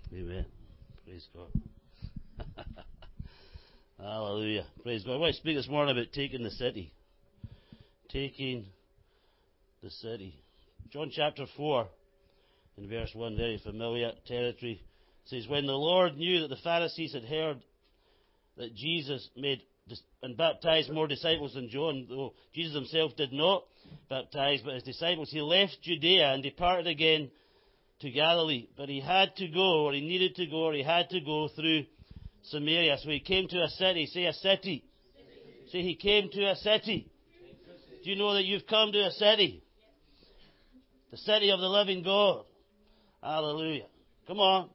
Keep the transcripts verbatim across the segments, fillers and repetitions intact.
Amen. Praise God. Hallelujah. Praise God. I want to speak this morning about taking the city. Taking the city. John chapter four, in verse one, very familiar territory, says, when the Lord knew that the Pharisees had heard that Jesus made and baptized more disciples than John, though Jesus himself did not baptize, but his disciples, he left Judea and departed again to Galilee. But he had to go, or he needed to go, or he had to go through Samaria. So he came to a city. Say a city. Say he came to a city. Do you know that you've come to a city? The city of the living God. Hallelujah. Come on.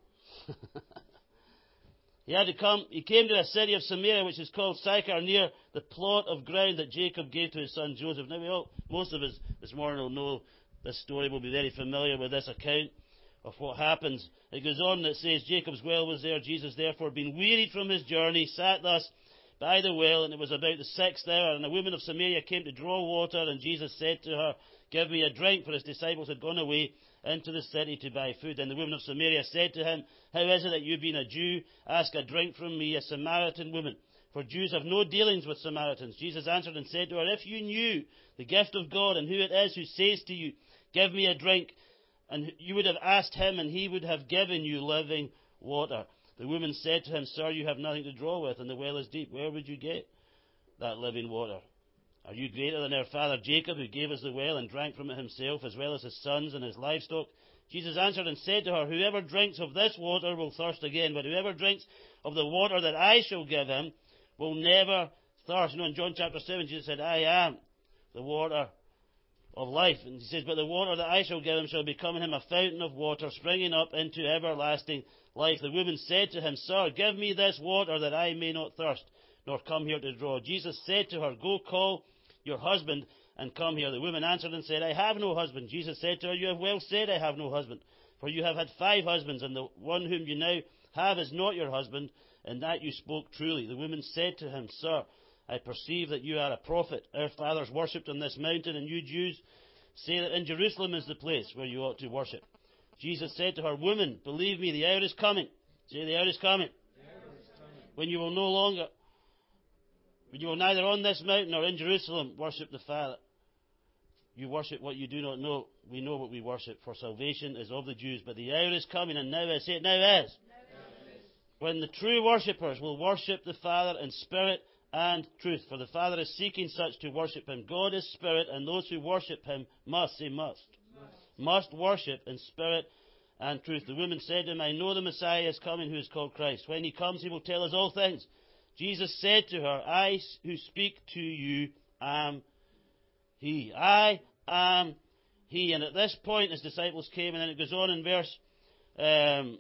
He had to come, he came to a city of Samaria, which is called Sychar, near the plot of ground that Jacob gave to his son Joseph. Now, we all, most of us this morning will know this story, will be very familiar with this account of what happens. It goes on, it says, Jacob's well was there. Jesus, therefore, being wearied from his journey, sat thus by the well, and it was about the sixth hour. And a woman of Samaria came to draw water, and Jesus said to her, give me a drink, for his disciples had gone away into the city to buy food. And the woman of Samaria said to him, how is it that you, being a Jew, ask a drink from me, a Samaritan woman? For Jews have no dealings with Samaritans. Jesus answered and said to her, if you knew the gift of God and who it is who says to you, give me a drink, and you would have asked him, and he would have given you living water. The woman said to him, sir, you have nothing to draw with, and the well is deep. Where would you get that living water? Are you greater than our father Jacob, who gave us the well and drank from it himself, as well as his sons and his livestock? Jesus answered and said to her, whoever drinks of this water will thirst again, but whoever drinks of the water that I shall give him will never thirst. You know, in John chapter seven, Jesus said, I am the water of life. And he says, but the water that I shall give him shall become in him a fountain of water, springing up into everlasting life. The woman said to him, sir, give me this water that I may not thirst, nor come here to draw. Jesus said to her, go call your husband and come here. The woman answered and said, I have no husband. Jesus said to her, you have well said, I have no husband. For you have had five husbands, and the one whom you now have is not your husband, and that you spoke truly. The woman said to him, sir, I perceive that you are a prophet. Our fathers worshipped on this mountain, and you Jews say that in Jerusalem is the place where you ought to worship. Jesus said to her, woman, believe me, the hour is coming. Say, the hour is coming. The hour is coming. When you will no longer, when you will neither on this mountain or in Jerusalem worship the Father. You worship what you do not know. We know what we worship, for salvation is of the Jews. But the hour is coming, and now is. Say it, now is. Now is. When the true worshippers will worship the Father in spirit and truth. For the Father is seeking such to worship him. God is spirit, and those who worship him must, say must, must, must worship in spirit and truth. The woman said to him, I know the Messiah is coming, who is called Christ. When he comes, he will tell us all things. Jesus said to her, I who speak to you am he. I am he. And at this point, his disciples came, and then it goes on in verse um,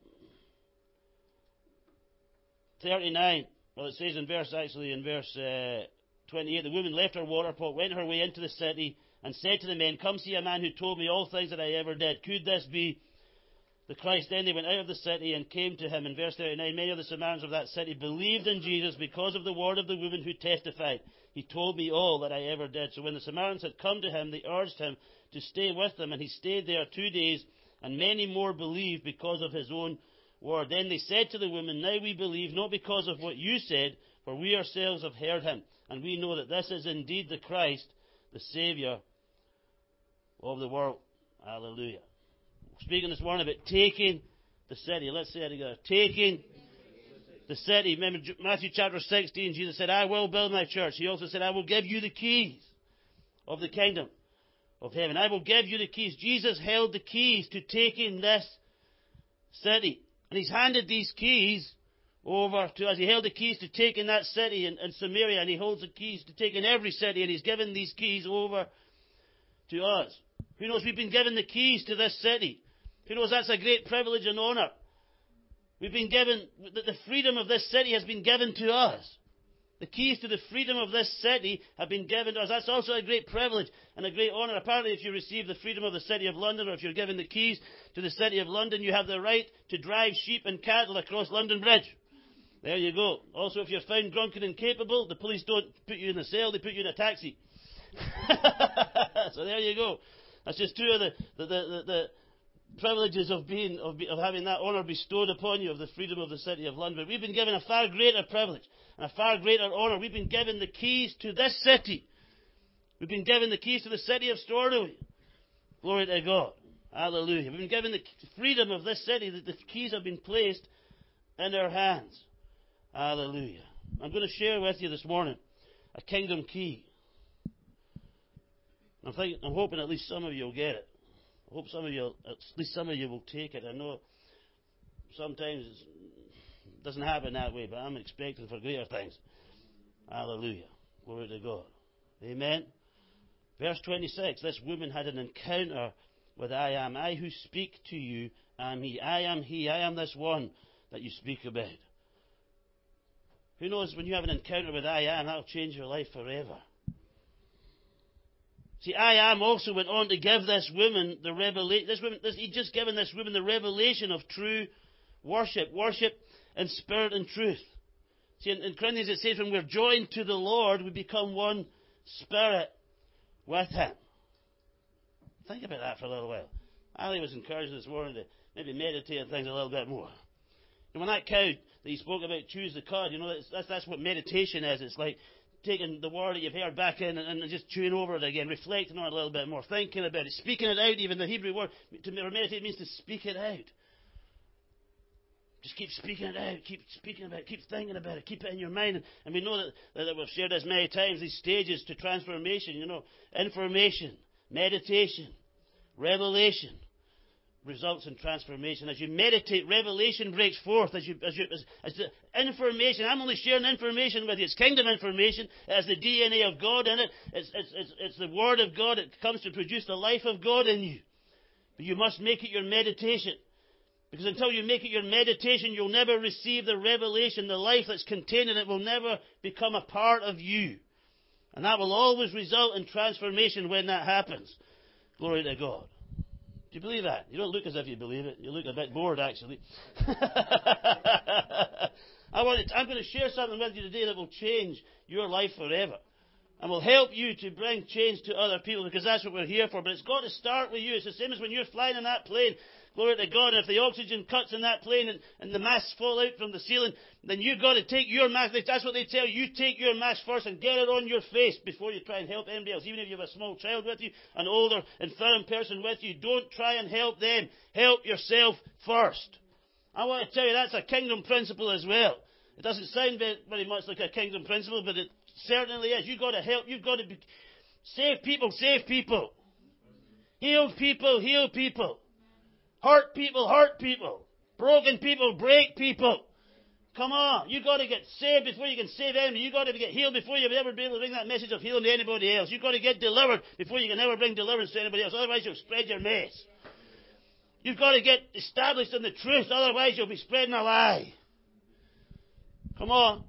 thirty-nine. Well, it says in verse, actually, in verse uh, twenty-eight, the woman left her water pot, went her way into the city, and said to the men, come see a man who told me all things that I ever did. Could this be the Christ? Then they went out of the city and came to him. In verse thirty-nine, many of the Samaritans of that city believed in Jesus because of the word of the woman who testified, he told me all that I ever did. So when the Samaritans had come to him, they urged him to stay with them, and he stayed there two days, and many more believed because of his own word. Then they said to the woman, now we believe, not because of what you said, for we ourselves have heard him, and we know that this is indeed the Christ, the Saviour of the world. Hallelujah. Speaking this morning about taking the city. Let's say it together. Taking the city. Remember Matthew chapter sixteen, Jesus said, I will build my church. He also said, I will give you the keys of the kingdom of heaven. I will give you the keys. Jesus held the keys to taking this city. And he's handed these keys over to us. He held the keys to taking that city in, in Samaria, and he holds the keys to taking every city, and he's given these keys over to us. Who knows, we've been given the keys to this city. Who knows, that's a great privilege and honour. We've been given, the freedom of this city has been given to us. The keys to the freedom of this city have been given to us. That's also a great privilege and a great honour. Apparently, if you receive the freedom of the city of London, or if you're given the keys to the city of London, you have the right to drive sheep and cattle across London Bridge. There you go. Also, if you're found drunk and incapable, the police don't put you in a cell, they put you in a taxi. So there you go. That's just two of the, the, the, the, privileges of being of, be, of having that honour bestowed upon you of the freedom of the city of London. We've been given a far greater privilege and a far greater honour. We've been given the keys to this city. We've been given the keys to the city of Stornoway. Glory to God. Hallelujah. We've been given the freedom of this city. That the keys have been placed in our hands. Hallelujah. I'm going to share with you this morning a kingdom key. I'm, thinking, I'm hoping at least some of you will get it. I hope some of you, at least some of you will take it. I know sometimes it doesn't happen that way, but I'm expecting for greater things. Hallelujah. Glory to God. Amen. Verse twenty-six, this woman had an encounter with I am. I who speak to you am he. I am he. I am this one that you speak about. Who knows, when you have an encounter with I am, that will change your life forever. See, I am also went on to give this woman the revelation. This woman, this, he'd just given this woman the revelation of true worship. Worship in spirit and truth. See, in, in Corinthians it says when we're joined to the Lord, we become one spirit with Him. Think about that for a little while. Ali was encouraged this morning to maybe meditate on things a little bit more. And when that cow that he spoke about chews the cud, you know, that's, that's, that's what meditation is. It's like taking the word that you've heard back in and, and just chewing over it again, reflecting on it a little bit more, thinking about it, speaking it out. Even the Hebrew word to meditate means to speak it out. Just keep speaking it out, keep speaking about it, keep thinking about it, keep it in your mind. And, and we know that, that we've shared this many times, these stages to transformation, you know, information, meditation, revelation results in transformation. As you meditate, revelation breaks forth. As you, as you, as, as the information, I'm only sharing information with you. It's kingdom information. It has the D N A of God in it. It's, it's, it's, it's the Word of God. It comes to produce the life of God in you. But you must make it your meditation. Because until you make it your meditation, you'll never receive the revelation, the life that's contained in it will never become a part of you. And that will always result in transformation when that happens. Glory to God. Do you believe that? You don't look as if you believe it. You look a bit bored, actually. I want to, I'm going to share something with you today that will change your life forever. And will help you to bring change to other people, because that's what we're here for. But it's got to start with you. It's the same as when you're flying in that plane. Glory to God. And if the oxygen cuts in that plane and, and the masks fall out from the ceiling, then you've got to take your mask. That's what they tell you. You take your mask first and get it on your face before you try and help anybody else. Even if you have a small child with you, an older, infirm person with you, don't try and help them. Help yourself first. I want to tell you that's a kingdom principle as well. It doesn't sound very, very much like a kingdom principle, but it certainly is. You've got to help. You've got to be, save people, save people. Heal people, heal people. Hurt people, hurt people. Broken people, break people. Come on. You've got to get saved before you can save anybody. You've got to get healed before you'll ever be able to bring that message of healing to anybody else. You've got to get delivered before you can ever bring deliverance to anybody else. Otherwise you'll spread your mess. You've got to get established in the truth. Otherwise you'll be spreading a lie. Come on.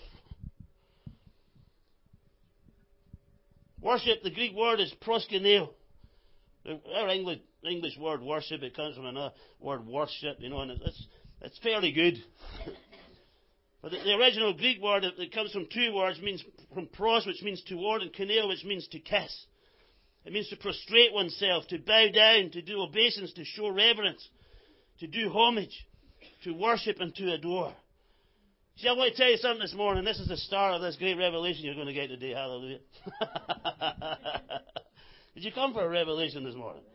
Worship, the Greek word is proskuneo. Our English, English word worship, it comes from another word worship, you know, and it's, it's fairly good. But the, the original Greek word, it, it comes from two words, means from pros, which means toward, and kuneo, which means to kiss. It means to prostrate oneself, to bow down, to do obeisance, to show reverence, to do homage, to worship and to adore. See, I want to tell you something this morning. This is the start of this great revelation you're going to get today. Hallelujah. Did you come for a revelation this morning?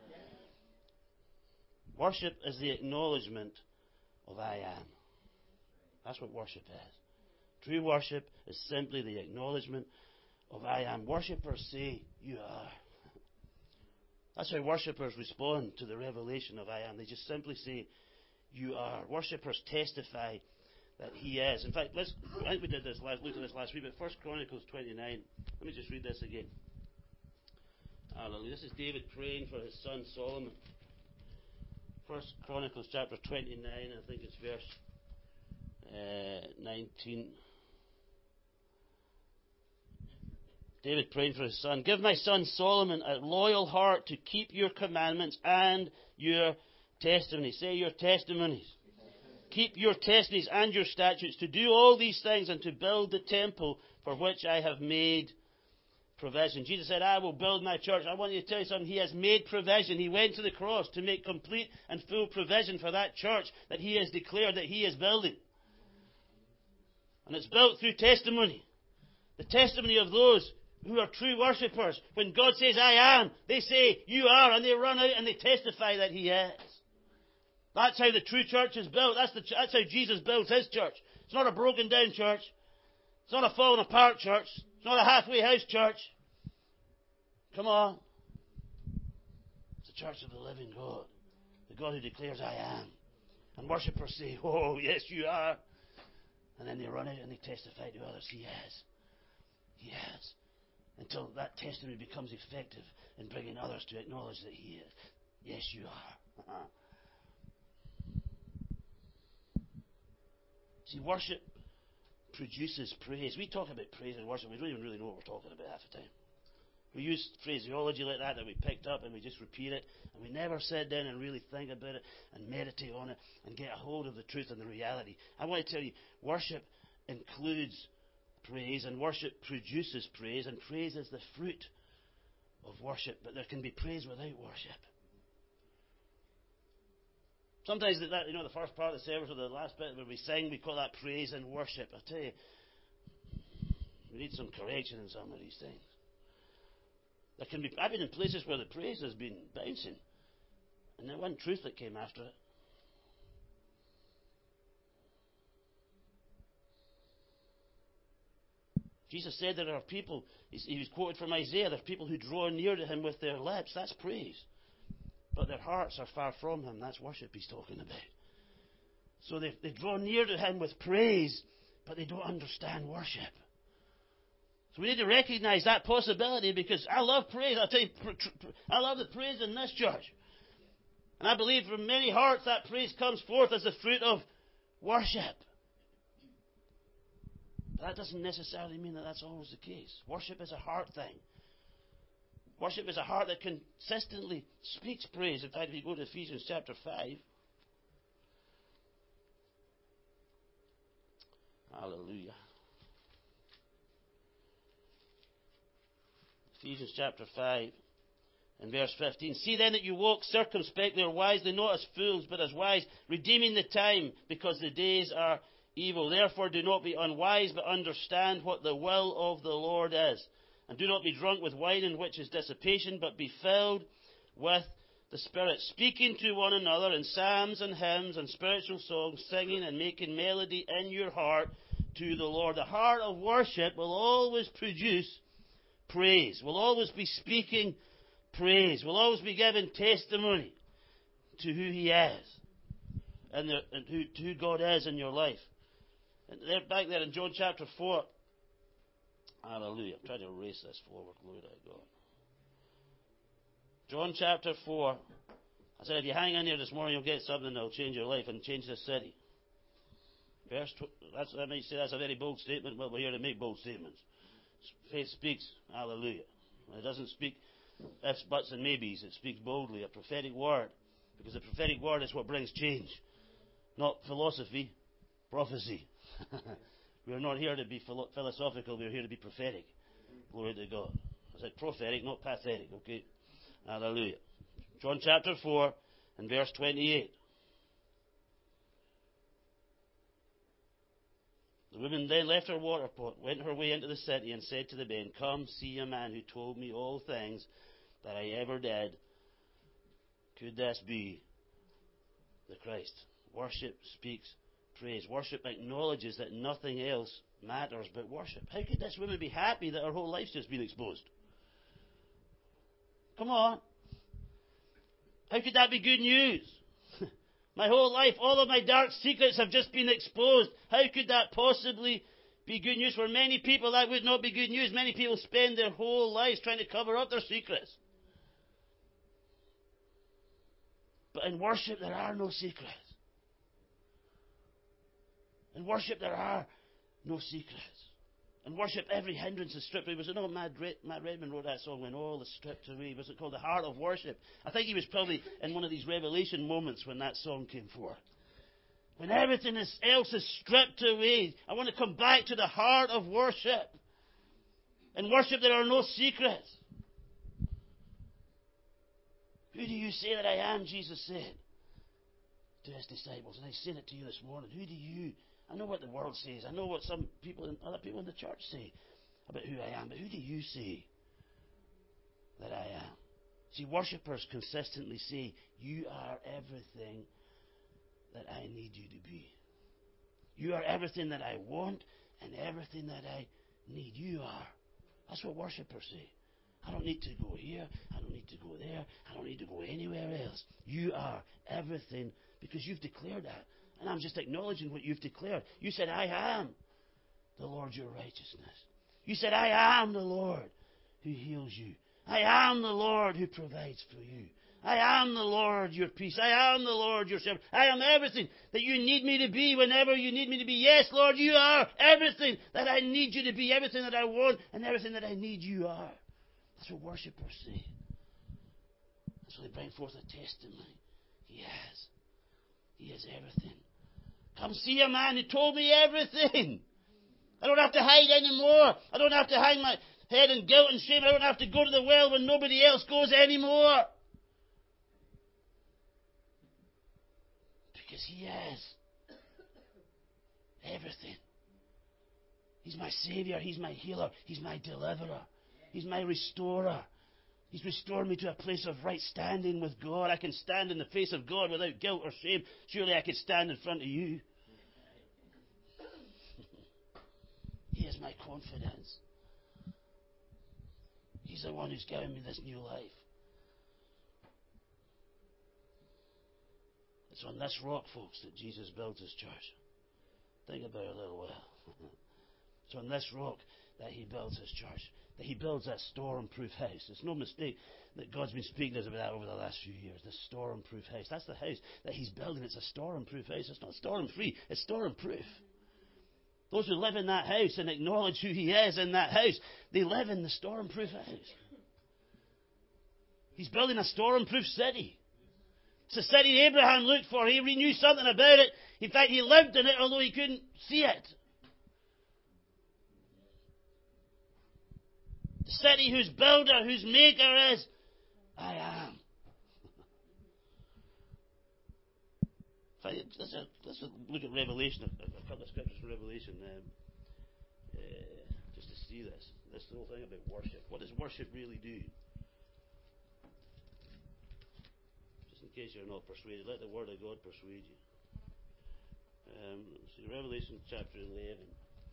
Worship is the acknowledgement of I am. That's what worship is. True worship is simply the acknowledgement of I am. Worshippers say, you are. That's how worshippers respond to the revelation of I am. They just simply say, you are. Worshippers testify that He is. In fact, let's, I think we did this last, looked at this last week, but First Chronicles twenty-nine. Let me just read this again. Hallelujah. This is David praying for his son Solomon. First Chronicles chapter twenty-nine, I think it's verse uh, nineteen. David praying for his son. Give my son Solomon a loyal heart to keep your commandments and your testimonies. Say your testimonies. Keep your testimonies and your statutes, to do all these things and to build the temple for which I have made provision. Jesus said, I will build my church. I want you to tell you something. He has made provision. He went to the cross to make complete and full provision for that church that He has declared that He is building. And it's built through testimony. The testimony of those who are true worshippers. When God says, I am, they say, you are, and they run out and they testify that He is. That's how the true church is built. That's, the, that's how Jesus builds His church. It's not a broken down church. It's not a falling apart church. It's not a halfway house church. Come on. It's the church of the living God. The God who declares, I am. And worshippers say, oh, yes, you are. And then they run out and they testify to others, He is. He is. Until that testimony becomes effective in bringing others to acknowledge that He is. Yes, you are. See, worship produces praise. We talk about praise and worship. We don't even really know what we're talking about half the time. We use phraseology like that that we picked up and we just repeat it. And we never sit down and really think about it and meditate on it and get a hold of the truth and the reality. I want to tell you, worship includes praise, and worship produces praise, and praise is the fruit of worship. But there can be praise without worship. Sometimes that, you know, the first part of the service or the last bit where we sing, we call that praise and worship. I tell you, we need some correction in some of these things. There can be, I've been in places where the praise has been bouncing, and there wasn't truth that came after it. Jesus said there are people, he was quoted from Isaiah, there are people who draw near to Him with their lips. That's praise. But their hearts are far from Him. That's worship He's talking about. So they, they draw near to Him with praise, but they don't understand worship. So we need to recognize that possibility, because I love praise. I'll tell you, I love the praise in this church. And I believe from many hearts that praise comes forth as the fruit of worship. But that doesn't necessarily mean that that's always the case. Worship is a heart thing. Worship is a heart that consistently speaks praise. In fact, if you go to Ephesians chapter five. Hallelujah. Ephesians chapter five and verse fifteen. See then that you walk circumspectly or wisely, not as fools, but as wise, redeeming the time, because the days are evil. Therefore do not be unwise, but understand what the will of the Lord is. And do not be drunk with wine, in which is dissipation, but be filled with the Spirit, speaking to one another in psalms and hymns and spiritual songs, singing and making melody in your heart to the Lord. The heart of worship will always produce praise, will always be speaking praise, will always be giving testimony to who He is and, the, and who, to who God is in your life. And there, back there in John chapter four, hallelujah, I'm trying to erase this forward, glory to God. John chapter four, I said if you hang in here this morning, you'll get something that will change your life and change this city. Verse, that's, I might say that's a very bold statement, but we're here to make bold statements. Faith speaks, hallelujah. It doesn't speak ifs, buts, and maybes. It speaks boldly, a prophetic word. Because the prophetic word is what brings change. Not philosophy, prophecy. We're not here to be philosophical, we're here to be prophetic. Glory to God. I said prophetic, not pathetic, okay? Hallelujah. John chapter four and verse twenty-eight. The woman then left her water pot, went her way into the city, and said to the men, come see a man who told me all things that I ever did. Could this be the Christ? Worship speaks praise. Worship acknowledges that nothing else matters but worship. How could this woman be happy that her whole life's just been exposed? Come on. How could that be good news? My whole life, all of my dark secrets have just been exposed. How could that possibly be good news? For many people, that would not be good news. Many people spend their whole lives trying to cover up their secrets. But in worship, there are no secrets. In worship, there are no secrets. In worship, every hindrance is stripped away. Was it not Matt Redman wrote that song when all is stripped away? Was it called The Heart of Worship? I think he was probably in one of these revelation moments when that song came forth. When everything else is stripped away, I want to come back to the heart of worship. In worship there are no secrets. Who do you say that I am, Jesus said to his disciples. And I said it to you this morning. Who do you... I know what the world says. I know what some people, other people in the church say about who I am. But who do you say that I am? See, worshippers consistently say, you are everything that I need you to be. You are everything that I want and everything that I need. You are. That's what worshippers say. I don't need to go here. I don't need to go there. I don't need to go anywhere else. You are everything because you've declared that. And I'm just acknowledging what you've declared. You said, I am the Lord your righteousness. You said, I am the Lord who heals you. I am the Lord who provides for you. I am the Lord your peace. I am the Lord your shepherd. I am everything that you need me to be whenever you need me to be. Yes, Lord, you are everything that I need you to be. Everything that I want and everything that I need you are. That's what worshippers say. That's why they bring forth a testimony. He has. He is everything. Come see a man who told me everything. I don't have to hide anymore. I don't have to hang my head in guilt and shame. I don't have to go to the well when nobody else goes anymore. Because he is everything. He's my Savior. He's my healer. He's my deliverer. He's my restorer. He's restored me to a place of right standing with God. I can stand in the face of God without guilt or shame. Surely I could stand in front of you. He is my confidence. He's the one who's given me this new life. It's on this rock, folks, that Jesus builds his church. Think about it a little while. It's on this rock that he builds his church. That he builds that storm-proof house. It's no mistake that God's been speaking to us about that over the last few years. The storm-proof house. That's the house that he's building. It's a storm-proof house. It's not storm-free. It's storm-proof. Those who live in that house and acknowledge who he is in that house, they live in the storm-proof house. He's building a storm-proof city. It's a city Abraham looked for. He knew something about it. In fact, he lived in it, although he couldn't see it. The city whose builder, whose maker is, I am. In fact, let's, let's look at Revelation, a couple of scriptures from Revelation, um, uh, just to see this. This whole thing about worship. What does worship really do? Just in case you're not persuaded, let the Word of God persuade you. Um, see, Revelation chapter eleven.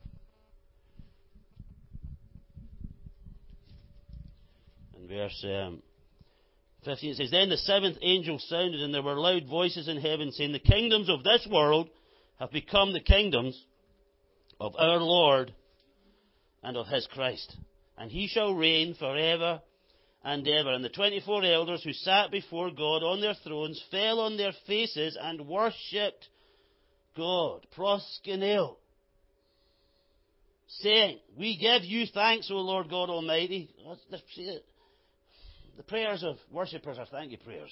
And verse um, fifteen, it says, Then the seventh angel sounded, and there were loud voices in heaven, saying, The kingdoms of this world have become the kingdoms of our Lord and of his Christ. And he shall reign forever and ever. And the twenty-four elders who sat before God on their thrones fell on their faces and worshipped God, proskuneo, saying, We give you thanks, O Lord God Almighty. Let's see it. The prayers of worshippers are thank you prayers.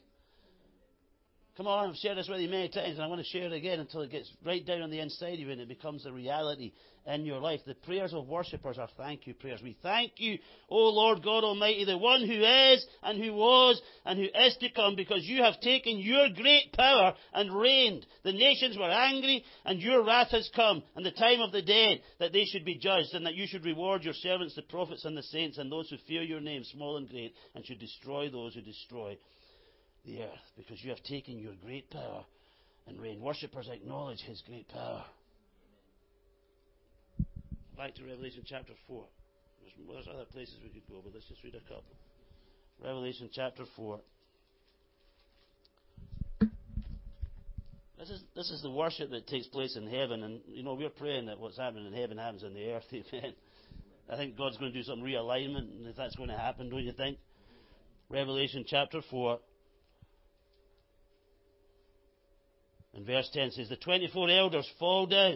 Come on, I've shared this with you many times, and I want to share it again until it gets right down on the inside of you and it becomes a reality in your life. The prayers of worshippers are thank you prayers. We thank you, O Lord God Almighty, the one who is and who was and who is to come, because you have taken your great power and reigned. The nations were angry, and your wrath has come, and the time of the dead, that they should be judged, and that you should reward your servants, the prophets and the saints, and those who fear your name, small and great, and should destroy those who destroy the earth, because you have taken your great power and reigned. Worshippers acknowledge his great power. Back to Revelation chapter four. There's, there's other places we could go, but let's just read a couple. Revelation chapter four. This is this is the worship that takes place in heaven, and you know we're praying that what's happening in heaven happens on the earth. Amen. I think God's going to do some realignment, and if that's going to happen, don't you think? Revelation chapter four. And verse ten says, The twenty-four elders fall down.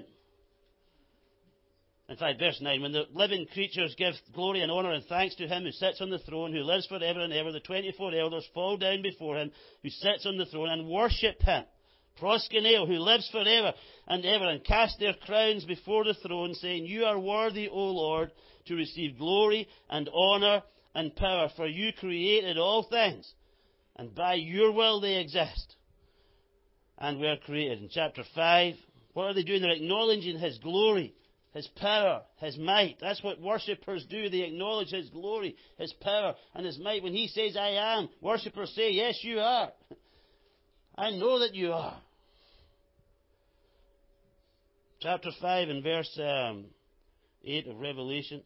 In fact, verse nine, When the living creatures give glory and honour and thanks to him who sits on the throne, who lives forever and ever, the twenty-four elders fall down before him who sits on the throne and worship him, proskuneo, who lives forever and ever, and cast their crowns before the throne, saying, You are worthy, O Lord, to receive glory and honour and power, for you created all things, and by your will they exist and were created. In chapter five, what are they doing? They're acknowledging His glory, His power, His might. That's what worshippers do. They acknowledge His glory, His power, and His might. When He says, I am, worshippers say, yes, you are. I know that you are. Chapter five and verse um, eight of Revelation.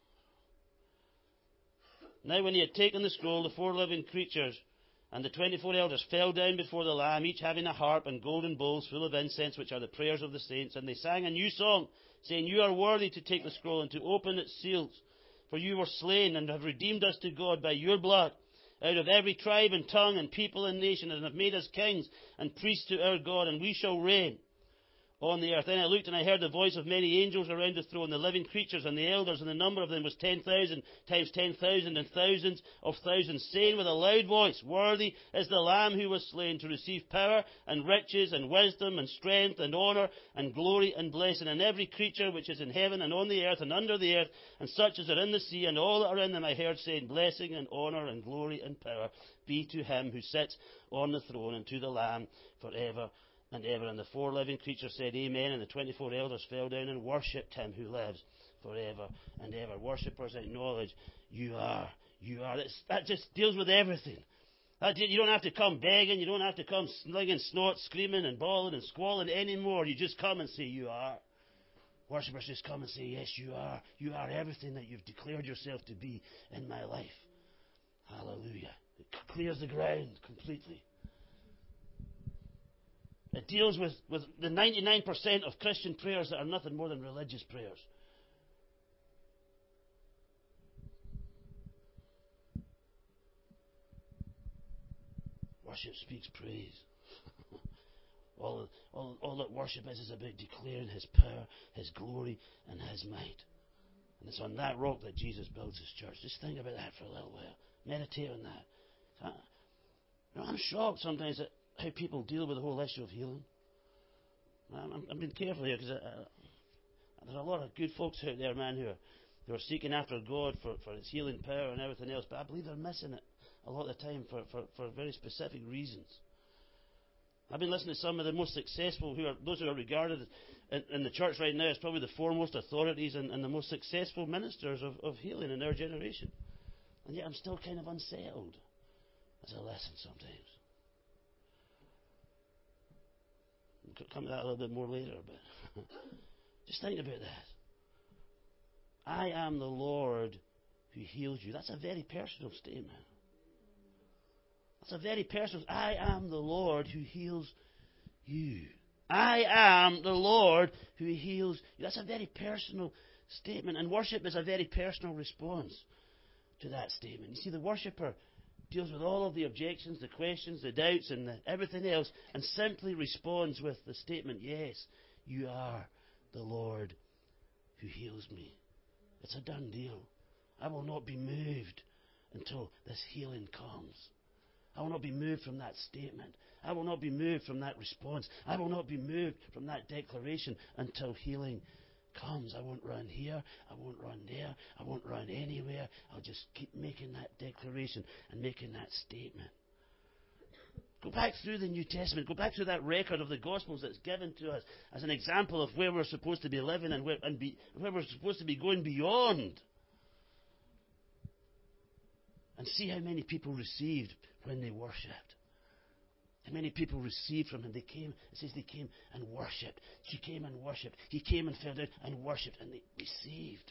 Now when He had taken the scroll, the four living creatures and the twenty-four elders fell down before the Lamb, each having a harp and golden bowls full of incense, which are the prayers of the saints. And they sang a new song, saying, You are worthy to take the scroll and to open its seals. For you were slain and have redeemed us to God by your blood, out of every tribe and tongue and people and nation, and have made us kings and priests to our God, and we shall reign on the earth. Then I looked, and I heard the voice of many angels around the throne, the living creatures and the elders, and the number of them was ten thousand times ten thousand and thousands of thousands, saying with a loud voice, Worthy is the Lamb who was slain to receive power and riches and wisdom and strength and honour and glory and blessing. And every creature which is in heaven and on the earth and under the earth, and such as are in the sea, and all that are in them, I heard saying, Blessing and honour and glory and power be to Him who sits on the throne and to the Lamb for ever and ever. And the four living creatures said, Amen. And the twenty-four elders fell down and worshipped Him who lives forever and ever. Worshippers acknowledge, You are, You are. That's, that just deals with everything. That, you don't have to come begging. You don't have to come slinging snot, screaming and bawling and squalling anymore. You just come and say, You are. Worshippers just come and say, Yes, You are. You are everything that You've declared Yourself to be in my life. Hallelujah. It clears the ground completely. It deals with, with the ninety-nine percent of Christian prayers that are nothing more than religious prayers. Worship speaks praise. all, all, all that worship is is about declaring His power, His glory, and His might. And it's on that rock that Jesus builds His church. Just think about that for a little while. Meditate on that. You know, I'm shocked sometimes at how people deal with the whole issue of healing. I'm, I'm being careful here because uh, there's a lot of good folks out there, man, who are, who are seeking after God for, for His healing power and everything else, but I believe they're missing it a lot of the time for, for, for very specific reasons. I've been listening to some of the most successful, who are those who are regarded in, in the church right now as probably the foremost authorities and, and the most successful ministers of, of healing in our generation. And yet I'm still kind of unsettled as I listen sometimes. We'll come to that a little bit more later, but just think about that. I am the Lord who heals you. That's a very personal statement. That's a very personal. I am the Lord who heals you. I am the Lord who heals you. That's a very personal statement, and worship is a very personal response to that statement. You see, the worshipper deals with all of the objections, the questions, the doubts, and the, everything else, and simply responds with the statement, Yes, You are the Lord who heals me. It's a done deal. I will not be moved until this healing comes. I will not be moved from that statement. I will not be moved from that response. I will not be moved from that declaration until healing comes. I won't run here. I won't run there. I won't run anywhere. I'll just keep making that declaration and making that statement. Go back through the New Testament. Go back to that record of the Gospels that's given to us as an example of where we're supposed to be living and where, and be, where we're supposed to be going beyond. And see how many people received when they worshipped. How many people received from Him. They came, it says they came and worshipped. She came and worshipped. He came and fell down and worshipped, and they received.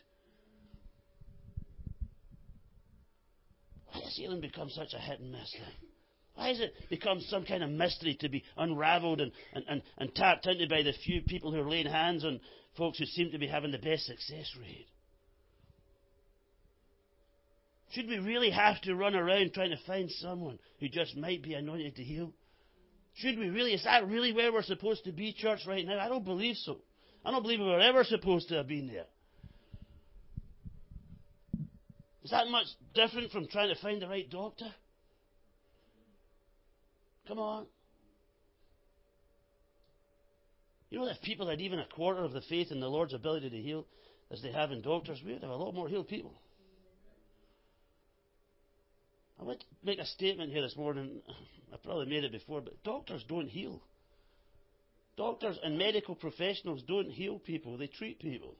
Why has healing become such a hit and miss thing? Why has it become some kind of mystery to be unravelled and, and, and, and tapped into by the few people who are laying hands on folks who seem to be having the best success rate? Should we really have to run around trying to find someone who just might be anointed to heal? Should we really? Is that really where we're supposed to be, church, right now? I don't believe so. I don't believe we were ever supposed to have been there. Is that much different from trying to find the right doctor? Come on. You know, if people had even a quarter of the faith in the Lord's ability to heal as they have in doctors, we would have a lot more healed people. I want to make a statement here this morning. I probably made it before, but doctors don't heal. Doctors and medical professionals don't heal people. They treat people.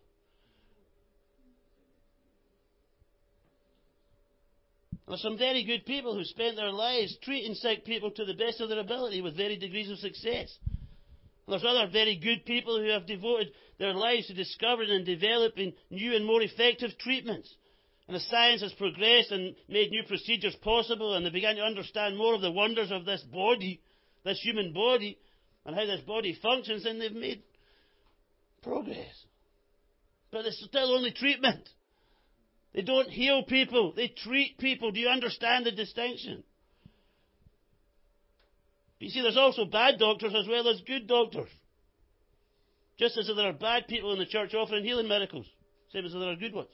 There are some very good people who spent their lives treating sick people to the best of their ability with varied degrees of success. And there's other very good people who have devoted their lives to discovering and developing new and more effective treatments. And as science has progressed and made new procedures possible, and they began to understand more of the wonders of this body, this human body, and how this body functions, then they've made progress. But it's still only treatment. They don't heal people. They treat people. Do you understand the distinction? You see, there's also bad doctors as well as good doctors. Just as there are bad people in the church offering healing miracles, same as there are good ones.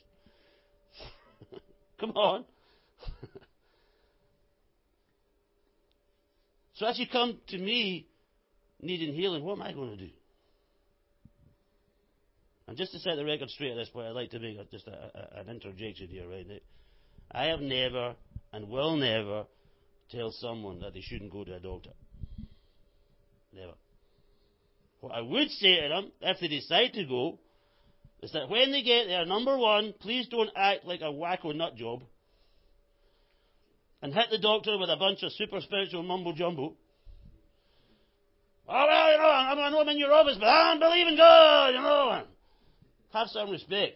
Come on. So as you come to me needing healing, what am I going to do? And just to set the record straight at this point, I'd like to make a, just a, a, an interjection here right now. I have never and will never tell someone that they shouldn't go to a doctor. Never. What I would say to them, if they decide to go, is that when they get there, number one, please don't act like a wacko nut job and hit the doctor with a bunch of super spiritual mumbo jumbo. Oh, well, you know, I know I'm in your office, but I don't believe in God, you know. Have some respect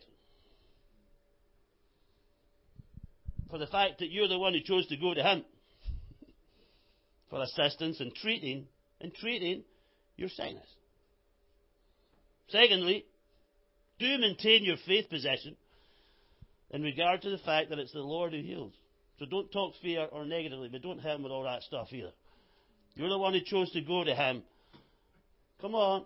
for the fact that you're the one who chose to go to him for assistance in treating, in treating your sickness. Secondly, do maintain your faith position in regard to the fact that it's the Lord who heals. So don't talk fear or negatively, but don't hit him with all that stuff either. You're the one who chose to go to him. Come on.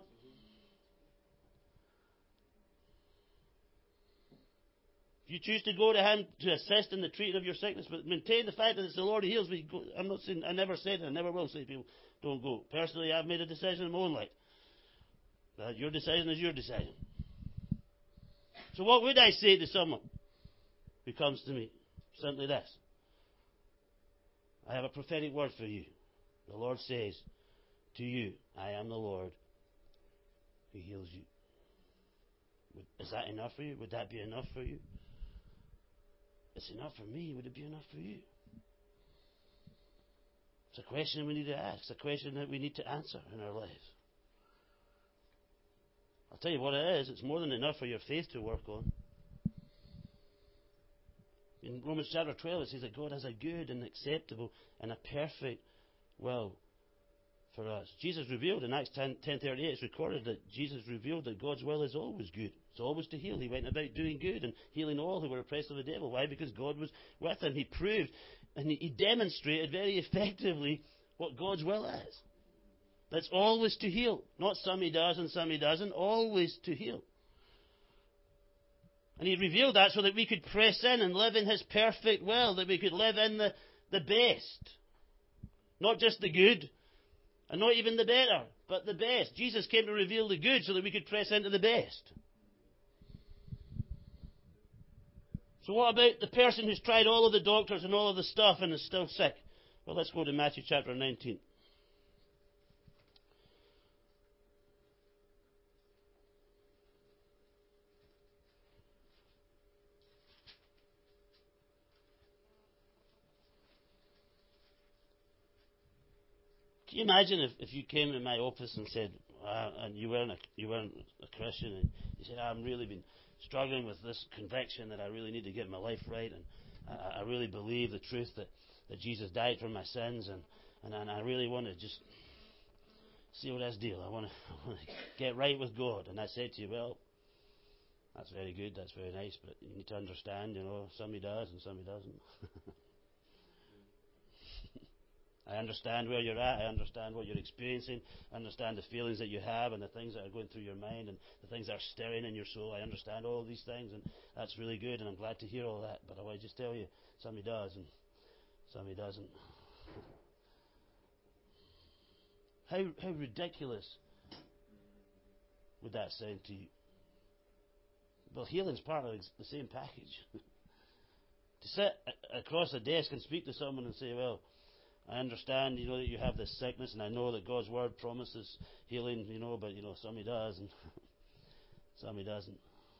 If you choose to go to him to assist in the treatment of your sickness, but maintain the fact that it's the Lord who heals. I'm not saying, I never said, and I never will say people don't go. Personally, I've made a decision in my own life. That your decision is your decision. So what would I say to someone who comes to me? Simply this. I have a prophetic word for you. The Lord says to you, I am the Lord who heals you. Is that enough for you? Would that be enough for you? It's enough for me. Would it be enough for you? It's a question we need to ask. It's a question that we need to answer in our lives. I'll tell you what it is. It's more than enough for your faith to work on. In Romans chapter twelve, it says that God has a good and acceptable and a perfect will for us. Jesus revealed in Acts ten thirty-eight, it's recorded that Jesus revealed that God's will is always good. It's always to heal. He went about doing good and healing all who were oppressed of the devil. Why? Because God was with him. He proved and he demonstrated very effectively what God's will is. That's always to heal. Not some he does and some he doesn't. Always to heal. And he revealed that so that we could press in and live in his perfect will. That we could live in the, the best. Not just the good. And not even the better. But the best. Jesus came to reveal the good so that we could press into the best. So what about the person who's tried all of the doctors and all of the stuff and is still sick? Well, let's go to Matthew chapter nineteen. Can you imagine if, if you came to my office and said, uh, and you weren't a, you weren't a Christian, and you said, I've really been struggling with this conviction that I really need to get my life right, and I, I really believe the truth that, that Jesus died for my sins, and, and, and I really want to just seal this deal. I want to, I want to get right with God. And I said to you, well, that's very good, that's very nice, but you need to understand, you know, somebody does and somebody doesn't. I understand where you're at. I understand what you're experiencing. I understand the feelings that you have and the things that are going through your mind and the things that are stirring in your soul. I understand all of these things, and that's really good, and I'm glad to hear all that. But I want to just tell you, somebody does and somebody doesn't. How, how ridiculous would that sound to you? Well, healing's part of the same package. To sit across a desk and speak to someone and say, well, I understand, you know, that you have this sickness, and I know that God's Word promises healing, you know, but, you know, some He does, and some He doesn't.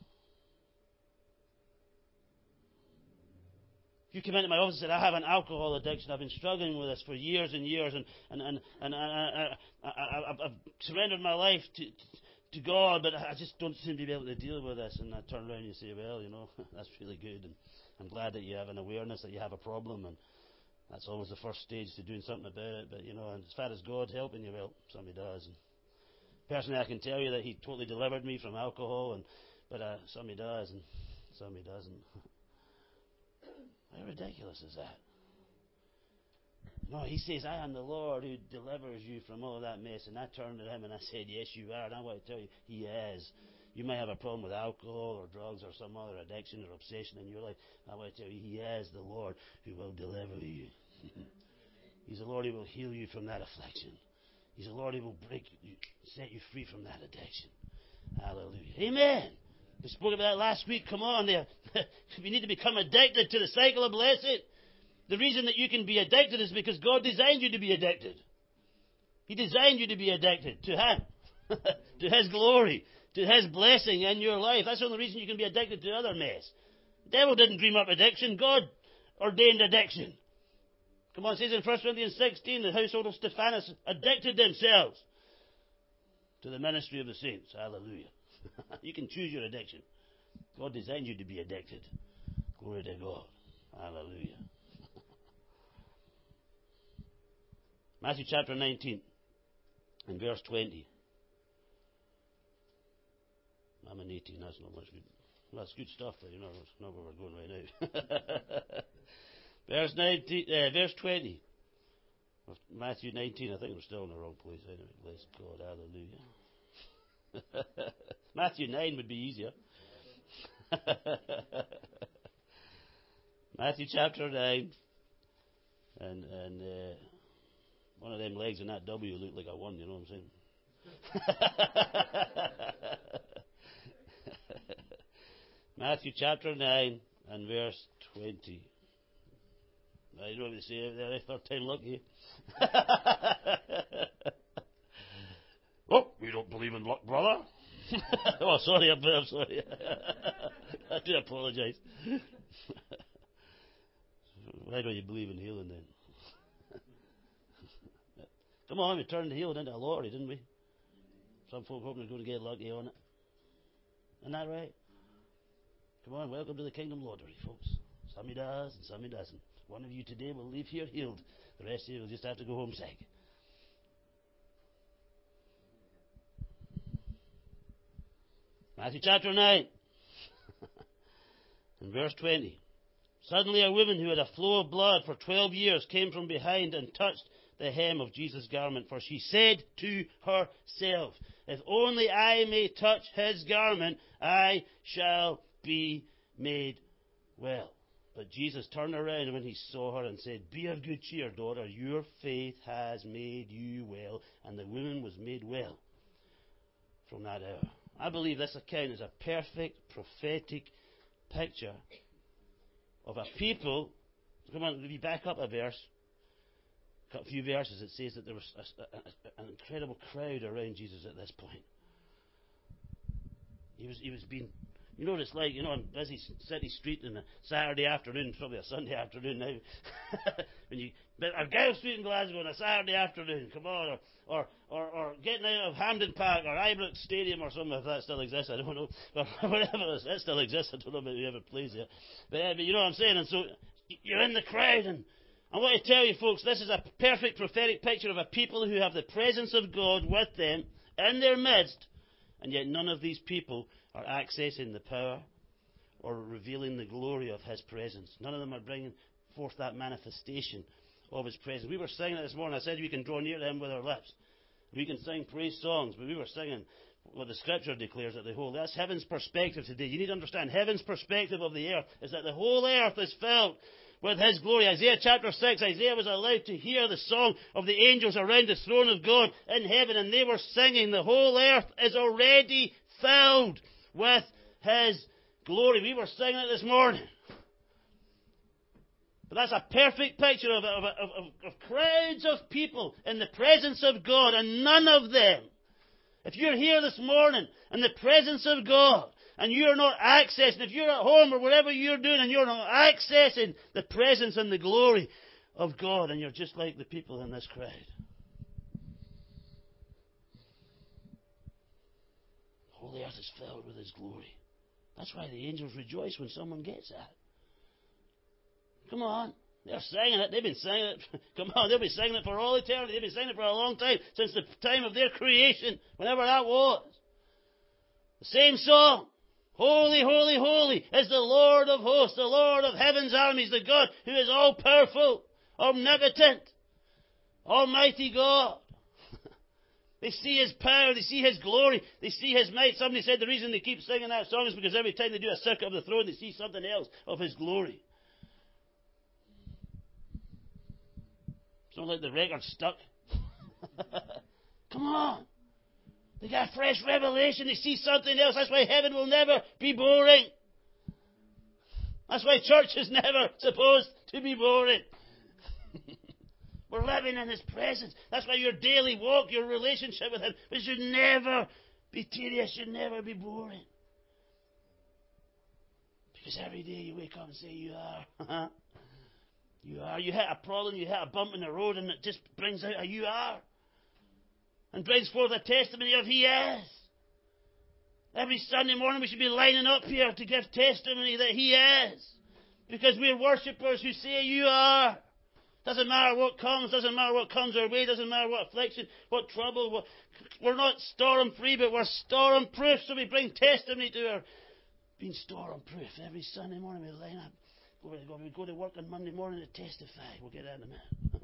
If you come into my office and said, I have an alcohol addiction, I've been struggling with this for years and years, and, and, and, and I, I, I, I, I've surrendered my life to, to God, but I just don't seem to be able to deal with this. And I turn around and you say, well, you know, that's really good, and I'm glad that you have an awareness that you have a problem, and that's always the first stage to doing something about it. But, you know, and as far as God helping you, well, somebody does. And personally, I can tell you that He totally delivered me from alcohol, and but uh, somebody does, and somebody doesn't. How ridiculous is that? No, He says, I am the Lord who delivers you from all of that mess. And I turned to Him and I said, yes, you are. And I want to tell you, He is. You may have a problem with alcohol or drugs or some other addiction or obsession in your life. I want to tell you, He is the Lord who will deliver you. He's the Lord who will heal you from that affliction. He's the Lord who will break you, set you free from that addiction. Hallelujah. Amen. We spoke about that last week. Come on there. We need to become addicted to the cycle of blessing. The reason that you can be addicted is because God designed you to be addicted. He designed you to be addicted to Him, to His glory, to His blessing in your life. That's the only reason you can be addicted to other mess. The devil didn't dream up addiction. God ordained addiction. Come on, it says in First Corinthians sixteen, the household of Stephanus addicted themselves to the ministry of the saints. Hallelujah. You can choose your addiction. God designed you to be addicted. Glory to God. Hallelujah. Matthew chapter nineteen and verse twenty. I'm in eighteen, that's not much good. Well, that's good stuff, but you know, that's not where we're going right now. verse nineteen, uh, verse twenty. Matthew nineteen, I think we're still in the wrong place. Anyway, bless God, hallelujah. Matthew nine would be easier. Matthew chapter nine. And, and uh, one of them legs in that W looked like a one, you know what I'm saying? Matthew chapter nine and verse twenty. I don't know what to say there, third time lucky. Oh, we don't believe in luck, brother. Oh, sorry, I'm, I'm sorry. I do apologize. Why don't you believe in healing then? Come on, we turned healing into a lottery, didn't we? Some folk hoping they're going to get lucky on it. Isn't that right? Come on, welcome to the Kingdom Lottery, folks. Somebody does and somebody doesn't. One of you today will leave here healed. The rest of you will just have to go home sick. Matthew chapter nine and verse twenty. Suddenly a woman who had a flow of blood for twelve years came from behind and touched the hem of Jesus' garment. For she said to herself, if only I may touch His garment, I shall be made well. But Jesus turned around when He saw her and said, be of good cheer, daughter, your faith has made you well. And the woman was made well from that hour. I believe this account is a perfect prophetic picture of a people. Come on, if you back up a verse, a few verses, it says that there was a, a, an incredible crowd around Jesus at this point. He was, he was being, you know what it's like, you know, on busy city street on a Saturday afternoon, probably a Sunday afternoon now. when you, Argyle Street in Glasgow on a Saturday afternoon, come on, or, or, or, or getting out of Hampden Park or Ibrox Stadium or something, if that still exists, I don't know. But whatever it is, it still exists, I don't know if it ever plays yet. But, uh, but you know what I'm saying, and so you're in the crowd, and I want to tell you, folks, this is a perfect prophetic picture of a people who have the presence of God with them in their midst, and yet none of these people are accessing the power or revealing the glory of His presence. None of them are bringing forth that manifestation of His presence. We were singing it this morning. I said we can draw near to Him with our lips. We can sing praise songs, but we were singing what the Scripture declares that the whole, that's heaven's perspective today. You need to understand, heaven's perspective of the earth is that the whole earth is filled with His glory. Isaiah chapter six, Isaiah was allowed to hear the song of the angels around the throne of God in heaven, and they were singing, the whole earth is already filled with His glory. We were singing it this morning. But that's a perfect picture of, of, of, of crowds of people in the presence of God, and none of them, if you're here this morning in the presence of God, and you're not accessing, if you're at home or wherever you're doing, and you're not accessing the presence and the glory of God, and you're just like the people in this crowd. The whole earth is filled with His glory. That's why the angels rejoice when someone gets that. Come on. They're singing it. They've been singing it. Come on, they'll be singing it for all eternity. They've been singing it for a long time, since the time of their creation, whenever that was. The same song. Holy, holy, holy is the Lord of hosts, the Lord of heaven's armies, the God who is all-powerful, omnipotent, almighty God. They see His power, they see His glory, they see His might. Somebody said the reason they keep singing that song is because every time they do a circuit of the throne, they see something else of His glory. It's not like the record's stuck. Come on. They got a fresh revelation. They see something else. That's why heaven will never be boring. That's why church is never supposed to be boring. We're living in His presence. That's why your daily walk, your relationship with Him, it should never be tedious, should never be boring. Because every day you wake up and say, you are. You are. You hit a problem, you hit a bump in the road, and it just brings out a you are. And brings forth a testimony of He is. Every Sunday morning we should be lining up here to give testimony that He is. Because we're worshippers who say you are. Doesn't matter what comes, doesn't matter what comes our way, doesn't matter what affliction, what trouble. What, we're not storm-free, but we're storm-proof, so we bring testimony to our being storm-proof. Every Sunday morning we line up. We go to work on Monday morning to testify. We'll get that in a minute.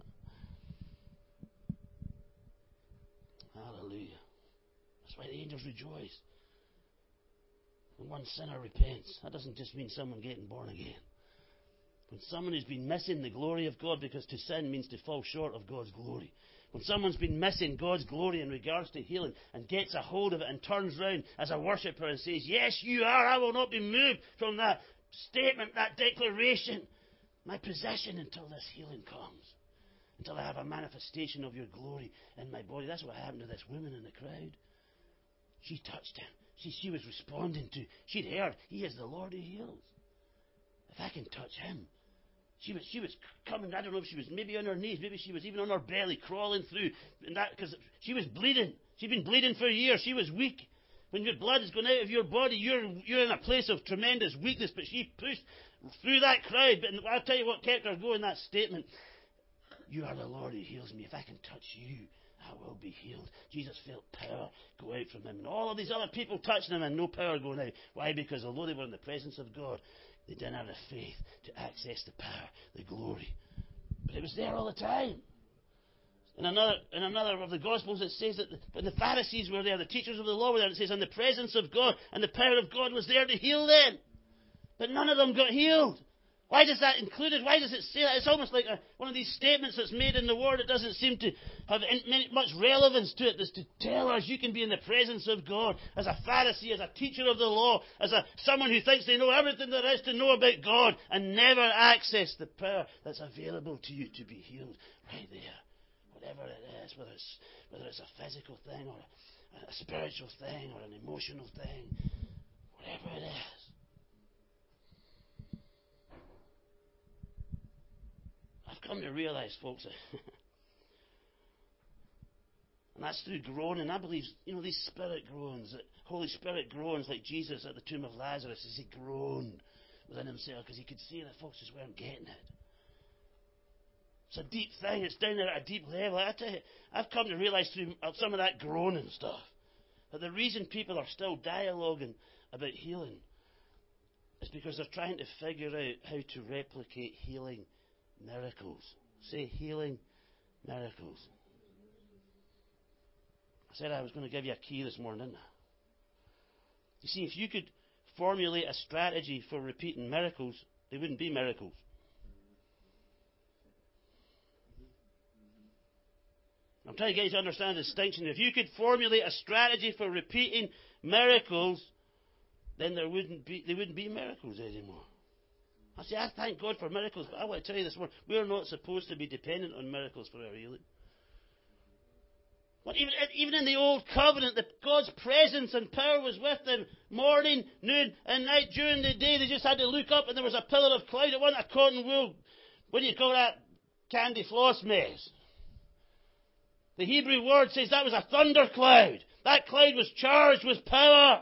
Hallelujah. That's why the angels rejoice. When one sinner repents, that doesn't just mean someone getting born again. When someone who's been missing the glory of God, because to sin means to fall short of God's glory. When someone's been missing God's glory in regards to healing and gets a hold of it and turns round as a worshipper and says, yes, you are, I will not be moved from that statement, that declaration, my possession until this healing comes. Until I have a manifestation of your glory in my body. That's what happened to this woman in the crowd. She touched Him. She, she was responding to, she'd heard, He is the Lord who heals. If I can touch Him. She was, she was coming, I don't know if she was maybe on her knees, maybe she was even on her belly, crawling through, and that because she was bleeding. She'd been bleeding for years. She was weak. When your blood is going out of your body, you're, you're in a place of tremendous weakness, but she pushed through that crowd. But I'll tell you what kept her going, that statement. You are the Lord who heals me. If I can touch you, I will be healed. Jesus felt power go out from Him. And all of these other people touching Him and no power going out. Why? Because although they were in the presence of God, they didn't have the faith to access the power, the glory. But it was there all the time. In another, in another of the Gospels, it says that the, when the Pharisees were there, the teachers of the law were there, it says, and the presence of God and the power of God was there to heal them. But none of them got healed. Why does that include it? Why does it say that? It's almost like a, one of these statements that's made in the Word. It doesn't seem to have any, much relevance to it. It's to tell us you can be in the presence of God as a Pharisee, as a teacher of the law, as a someone who thinks they know everything there is to know about God and never access the power that's available to you to be healed right there. Whatever it is, whether it's, whether it's a physical thing or a, a spiritual thing or an emotional thing, whatever it is. I've come to realize, folks, that and that's through groaning. I believe, you know, these spirit groans, that Holy Spirit groans like Jesus at the tomb of Lazarus as He groaned within Himself because He could see that folks just weren't getting it. It's a deep thing. It's down there at a deep level. I tell you, I've come to realize through some of that groaning stuff that the reason people are still dialoguing about healing is because they're trying to figure out how to replicate healing miracles. Say healing miracles. I said I was going to give you a key this morning, didn't I? You see, if you could formulate a strategy for repeating miracles, they wouldn't be miracles. I'm trying to get you to understand the distinction. If you could formulate a strategy for repeating miracles, then there wouldn't be there wouldn't be miracles anymore. I say, I thank God for miracles, but I want to tell you this morning, we are not supposed to be dependent on miracles for our healing. But even, even in the Old Covenant, the, God's presence and power was with them morning, noon, and night. During the day, they just had to look up and there was a pillar of cloud. It wasn't a cotton wool, what do you call that, candy floss mess. The Hebrew word says that was a thundercloud. That cloud was charged with power.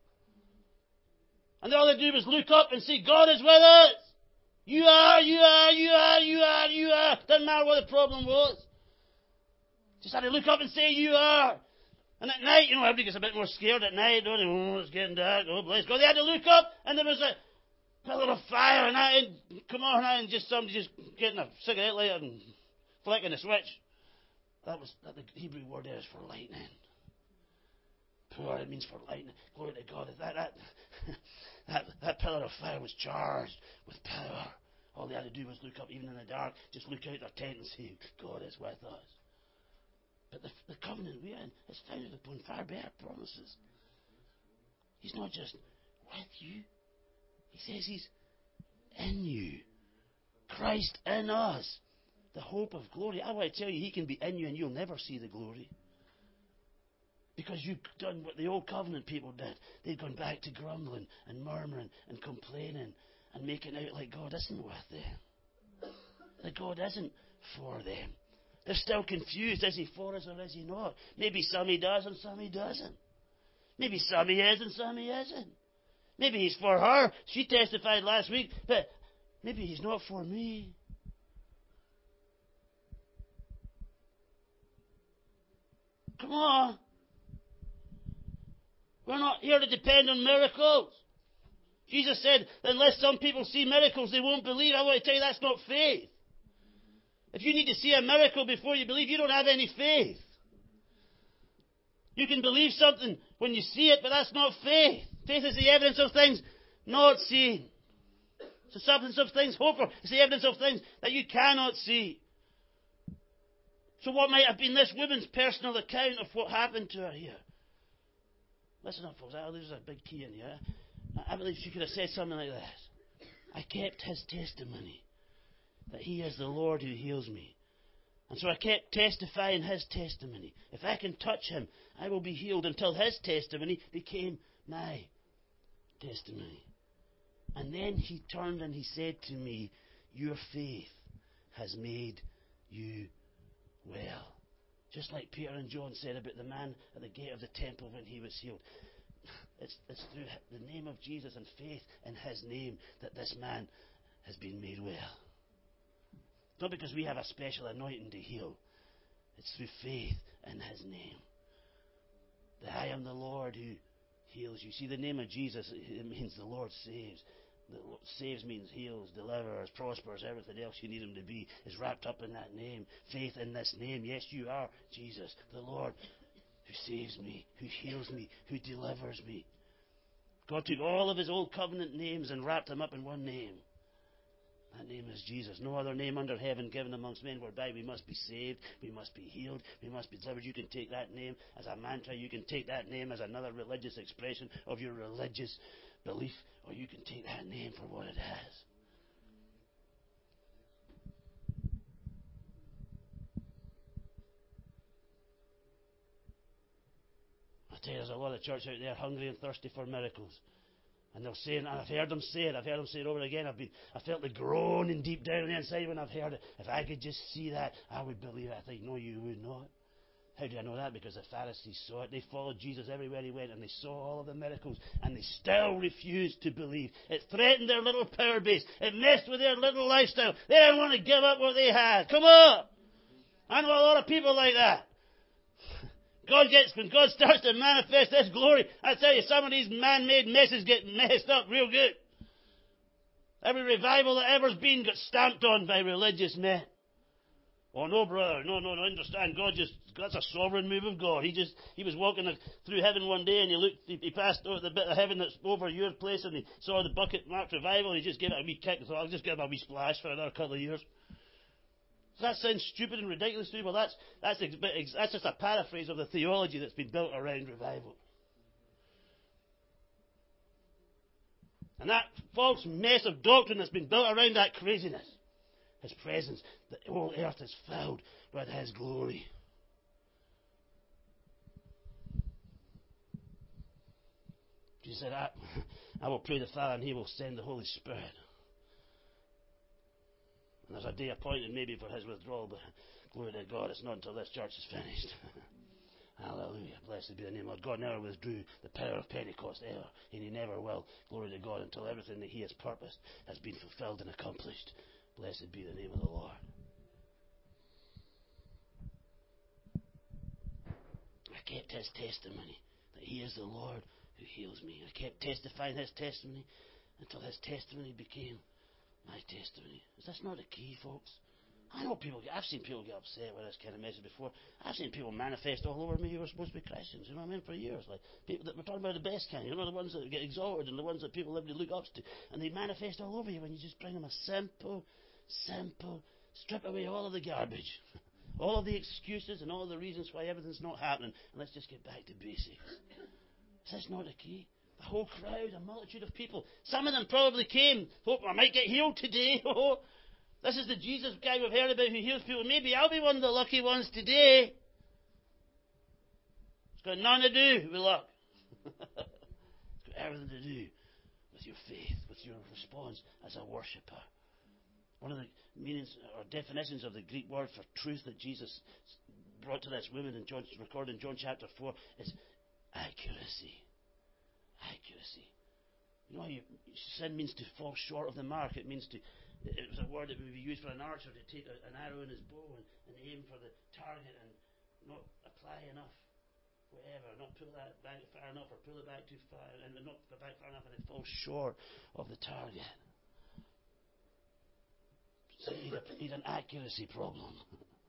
And all they do was look up and say, God is with us. You are, you are, you are, you are, you are. Doesn't matter what the problem was. Just had to look up and say, you are. And at night, you know, everybody gets a bit more scared at night, don't they? Oh, it's getting dark. Oh, bless God. They had to look up and there was a pillar of fire and I, and come on, and just somebody just getting a cigarette lighter and flicking a switch. That was that the Hebrew word there is for lightning. Power, it means for lightning. Glory to God. That, that, that, that pillar of fire was charged with power. All they had to do was look up, even in the dark, just look out their tent and say, God is with us. But the, the covenant we are in is founded upon far better promises. He's not just with you. He says He's in you. Christ in us. The hope of glory. I want to tell you, He can be in you and you'll never see the glory. Because you've done what the old covenant people did. They've gone back to grumbling and murmuring and complaining and making out like God isn't with them. That God isn't for them. They're still confused. Is He for us or is He not? Maybe some He does and some He doesn't. Maybe some He is and some He isn't. Maybe He's for her. She testified last week, but maybe He's not for me. Come on. We're not here to depend on miracles. Jesus said, unless some people see miracles, they won't believe. I want to tell you, that's not faith. If you need to see a miracle before you believe, you don't have any faith. You can believe something when you see it, but that's not faith. Faith is the evidence of things not seen. It's the substance of things hoped for. It's the evidence of things that you cannot see. So what might have been this woman's personal account of what happened to her here? Listen up, folks. There's a big key in here. I believe she could have said something like this. I kept His testimony that He is the Lord who heals me. And so I kept testifying His testimony. If I can touch Him, I will be healed, until His testimony became my testimony. And then He turned and He said to me, your faith has made you well. Just like Peter and John said about the man at the gate of the temple when he was healed. It's, it's through the name of Jesus and faith in His name that this man has been made well. Not because we have a special anointing to heal. It's through faith in His name. That I am the Lord who heals you. See, the name of Jesus, it means the Lord saves. The Lord saves means heals, delivers, prospers, everything else you need Him to be is wrapped up in that name. Faith in this name. Yes, you are Jesus, the Lord who saves me, who heals me, who delivers me. God took all of His old covenant names and wrapped them up in one name. That name is Jesus. No other name under heaven given amongst men whereby we must be saved, we must be healed, we must be delivered. You can take that name as a mantra. You can take that name as another religious expression of your religious belief, or you can take that name for what it is. I tell you, there's a lot of church out there hungry and thirsty for miracles. And they'll say, and I've heard them say it, I've heard them say it over again, I've been, I felt the groaning deep down on the inside when I've heard it. If I could just see that, I would believe it. I think, no, you would not. How do I know that? Because the Pharisees saw it. They followed Jesus everywhere He went, and they saw all of the miracles, and they still refused to believe. It threatened their little power base. It messed with their little lifestyle. They didn't want to give up what they had. Come on! I know a lot of people like that. God gets, when God starts to manifest His glory, I tell you, some of these man-made messes get messed up real good. Every revival that ever's been got stamped on by religious men. Oh no, brother, no, no, no, understand, God just, that's a sovereign move of God. He just, he was walking through heaven one day and he looked, he, he passed over the bit of heaven that's over your place and he saw the bucket marked revival and he just gave it a wee kick and thought, I'll just give him a wee splash for another couple of years. Does that sound stupid and ridiculous to you? Well, that's, that's, that's just a paraphrase of the theology that's been built around revival. And that false mess of doctrine that's been built around that craziness, His presence, the whole earth is filled with His glory. Jesus said, I, I will pray the Father and He will send the Holy Spirit. And there's a day appointed maybe for His withdrawal, but glory to God, it's not until this church is finished. Hallelujah. Blessed be the name of God. God never withdrew the power of Pentecost ever, and He never will. Glory to God, until everything that He has purposed has been fulfilled and accomplished. Blessed be the name of the Lord. I kept His testimony that He is the Lord who heals me. I kept testifying His testimony until His testimony became my testimony. Is this not the key, folks? I know people get, I've seen people get upset with this kind of message before. I've seen people manifest all over me who are supposed to be Christians, you know what I mean, for years. Like people that we're talking about the best kind, you know, the ones that get exalted and the ones that people live to look up to. And they manifest all over you when you just bring them a simple, simple, strip away all of the garbage. All of the excuses and all of the reasons why everything's not happening. And let's just get back to basics. Is this not the key? The whole crowd, a multitude of people. Some of them probably came, hope I might get healed today. Oh, this is the Jesus guy we've heard about who heals people. Maybe I'll be one of the lucky ones today. It's got nothing to do with luck. It's got everything to do with your faith, with your response as a worshipper. One of the meanings or definitions of the Greek word for truth that Jesus brought to this woman in John, recorded in John chapter four, is accuracy. Accuracy. You know, you, sin means to fall short of the mark. It means to. It was a word that would be used for an archer to take a, an arrow in his bow and, and aim for the target and not apply enough, whatever, not pull that back far enough or pull it back too far and not go back far enough and it falls short of the target. So you need, a, need an accuracy problem.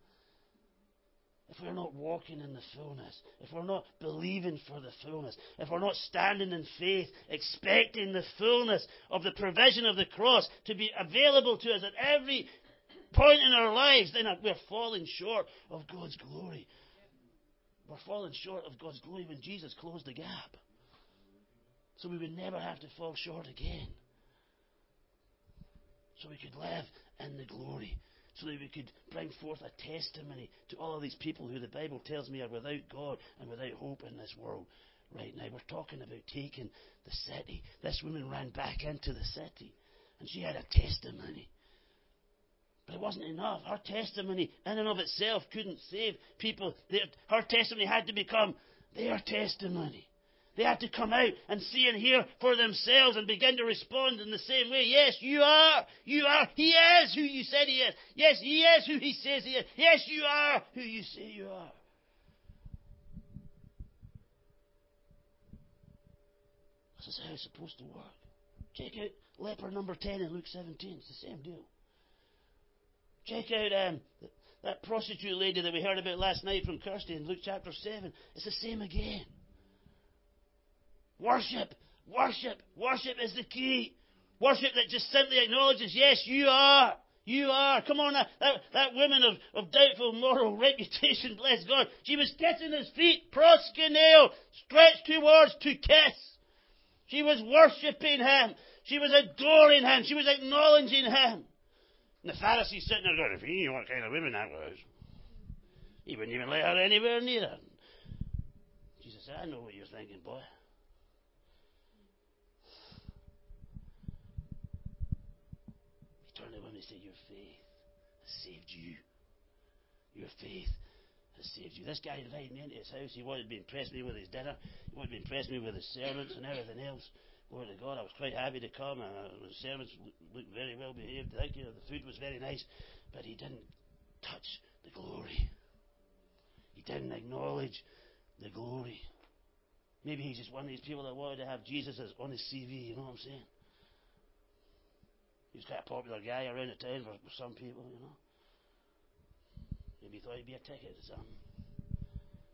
If we're not walking in the fullness, if we're not believing for the fullness, if we're not standing in faith, expecting the fullness of the provision of the cross to be available to us at every point in our lives, then we're falling short of God's glory. We're falling short of God's glory when Jesus closed the gap. So we would never have to fall short again. So we could live in the glory. So that we could bring forth a testimony to all of these people who the Bible tells me are without God and without hope in this world right now. We're talking about taking the city. This woman ran back into the city and she had a testimony. But it wasn't enough. Her testimony in and of itself couldn't save people. Her testimony had to become their testimony. They had to come out and see and hear for themselves and begin to respond in the same way. Yes, you are. You are. He is who you said he is. Yes, he is who he says he is. Yes, you are who you say you are. This is how it's supposed to work. Check out leper number ten in Luke seventeen. It's the same deal. Check out um, that prostitute lady that we heard about last night from Kirsty in Luke chapter seven. It's the same again. Worship, worship, worship is the key. Worship that just simply acknowledges, yes, you are. You are. Come on, that, that, that woman of, of doubtful moral reputation, bless God, she was kissing his feet, proskuneo, stretched towards to kiss. She was worshipping him. She was adoring him. She was acknowledging him. And the Pharisees sitting there going, if he knew what kind of woman that was, he wouldn't even let her anywhere near her. Jesus said, I know what you're thinking, boy. Turn to him and say, your faith has saved you. Your faith has saved you. This guy invited me into his house. He wanted to impress me with his dinner. He wanted to impress me with his servants and everything else. Glory to God, I was quite happy to come. Uh, the servants looked very well behaved. Thank you. The food was very nice. But he didn't touch the glory. He didn't acknowledge the glory. Maybe he's just one of these people that wanted to have Jesus as on his C V. You know what I'm saying? He was quite a popular guy around the town for, for some people, you know. Maybe he thought he'd be a ticket to something.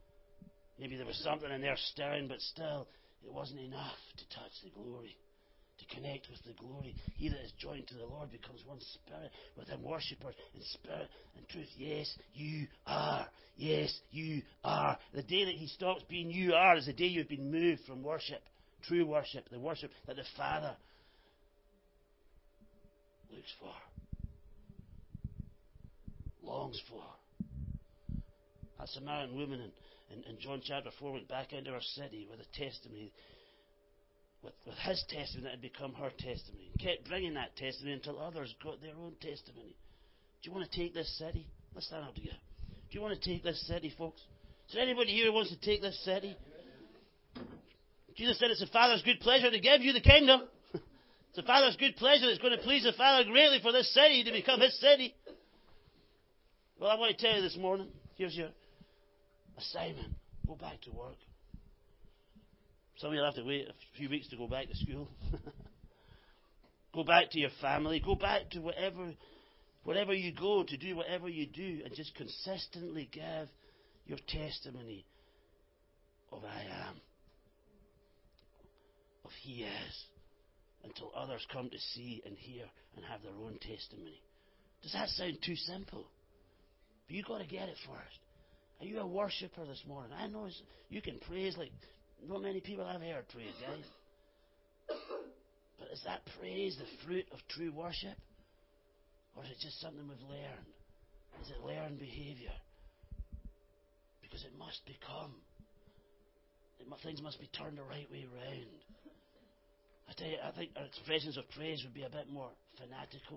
Maybe there was something in there stirring, but still, it wasn't enough to touch the glory. to connect with the glory. He that is joined to the Lord becomes one spirit with him, worshippers in spirit and truth. Yes, you are. Yes, you are. The day that he stops being you are is the day you've been moved from worship, true worship, the worship that the Father looks for, longs for. That Samaritan woman in, in, in John chapter four went back into her city with a testimony, with, with his testimony that had become her testimony. Kept bringing that testimony until others got their own testimony. Do you want to take this city? Let's stand up together. Do you want to take this city, folks? Is there anybody here who wants to take this city? Jesus said it's the Father's good pleasure to give you the kingdom. It's the Father's good pleasure that's going to please the Father greatly for this city to become his city. Well, I want to tell you this morning, here's your assignment. Go back to work. Some of you will have to wait a few weeks to go back to school. Go back to your family. Go back to whatever, wherever you go, to do whatever you do, and just consistently give your testimony of I am, of He is, until others come to see and hear and have their own testimony. Does that sound too simple? But you've got to get it first. Are you a worshipper this morning? I know it's, you can praise like not many people have heard praise, guys. But is that praise the fruit of true worship? Or is it just something we've learned? Is it learned behaviour? Because it must become. It, things must be turned the right way round. I tell you, I think our expressions of praise would be a bit more fanatical.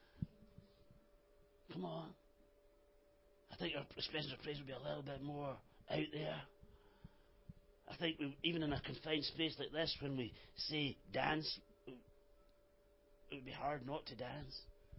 Come on. I think our expressions of praise would be a little bit more out there. I think we, even in a confined space like this, when we say dance, it would be hard not to dance.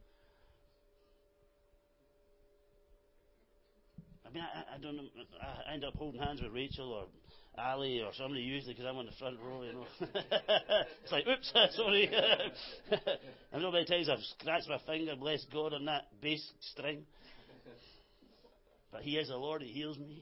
I mean, I, I don't know. I end up holding hands with Rachel or Ali or somebody usually because I'm on the front row, you know. It's like, oops, sorry. I know many times I've scratched my finger, bless God, on that bass string. But He is the Lord, He heals me.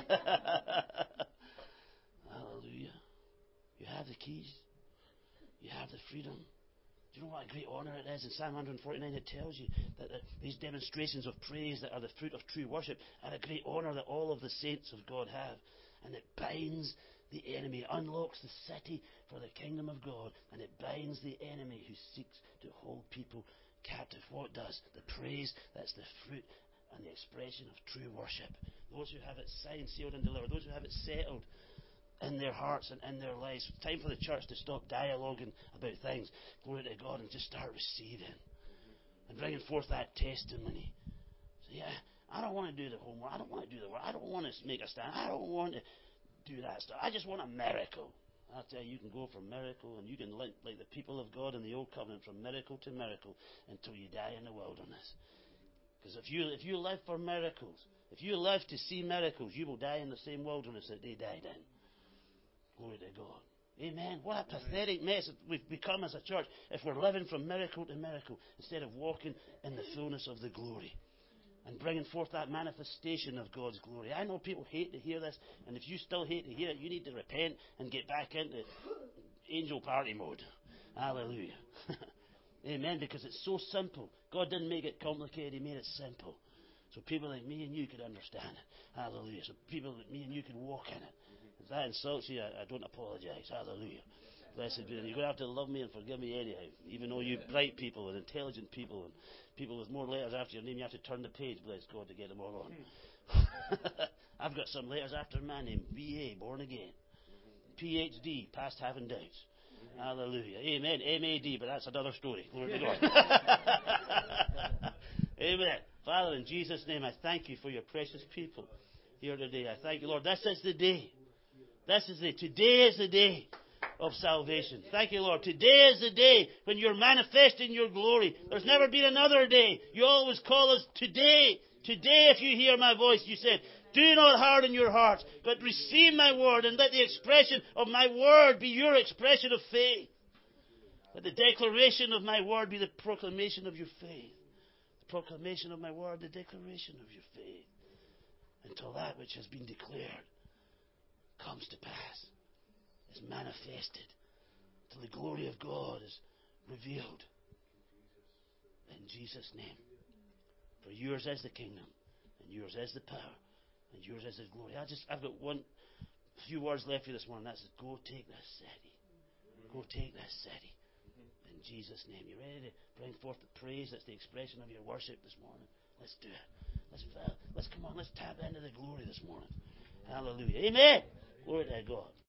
Hallelujah. You have the keys. You have the freedom. Do you know what a great honour it is? In Psalm one forty-nine it tells you that the, these demonstrations of praise that are the fruit of true worship are a great honour that all of the saints of God have. And it binds the enemy, it unlocks the city for the kingdom of God, and it binds the enemy who seeks to hold people captive. What does? The praise, that's the fruit and the expression of true worship. Those who have it signed, sealed and delivered, those who have it settled in their hearts and in their lives. It's time for the church to stop dialoguing about things, glory to God, and just start receiving and bringing forth that testimony. So yeah, I don't want to do the homework. I don't want to do the work. I don't want to make a stand. I don't want to do that stuff. I just want a miracle. I'll tell you, you can go from miracle, and you can link like the people of God in the Old Covenant from miracle to miracle until you die in the wilderness. Because if you if you live for miracles, if you live to see miracles, you will die in the same wilderness that they died in. Glory to God. Amen. What a pathetic mess we've become as a church if we're living from miracle to miracle instead of walking in the fullness of the glory and bringing forth that manifestation of God's glory. I know people hate to hear this, and if you still hate to hear it, you need to repent and get back into angel party mode. Hallelujah. Amen. Because it's so simple. God didn't make it complicated. He made it simple. So people like me and you could understand it. Hallelujah. So people like me and you could walk in it. If that insults you, I, I don't apologize. Hallelujah. Blessed be. You're going to have to love me and forgive me anyhow. Even though you bright people and intelligent people and people with more letters after your name, you have to turn the page, bless God, to get them all on. I've got some letters after my name. B A, born again. P H D, past having doubts. Hallelujah. Amen. M A D, but that's another story. Glory to God. Amen. Father, in Jesus' name, I thank you for your precious people here today. I thank you, Lord. This is the day. This is the day. Today is the day of salvation. Thank you, Lord. Today is the day when you're manifesting your glory. There's never been another day. You always call us today. Today, if you hear my voice, you said, do not harden your hearts, but receive my word, and let the expression of my word be your expression of faith. Let the declaration of my word be the proclamation of your faith. The proclamation of my word, the declaration of your faith. Until that which has been declared comes to pass, is manifested. till the glory of God is revealed. In Jesus' name. For yours is the kingdom, and yours is the power, and yours is the glory. I just, I've got one few words left for you this morning. That's go take this city. Go take this city. In Jesus' name. You ready to bring forth the praise? That's the expression of your worship this morning. Let's do it. Let's, let's come on. Let's tap into the glory this morning. Hallelujah. Amen. Glory to God.